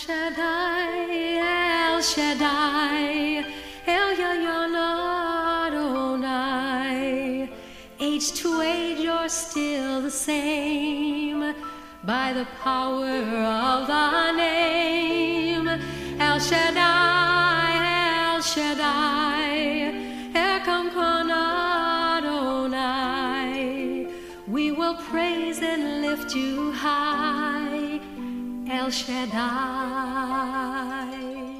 Shaddai, El Shaddai, El Elyon Adonai. Age to age you're still the same, by the power of the name. El Shaddai, El Shaddai, Elkamkon Adonai. We will praise and lift you high, El Shaddai.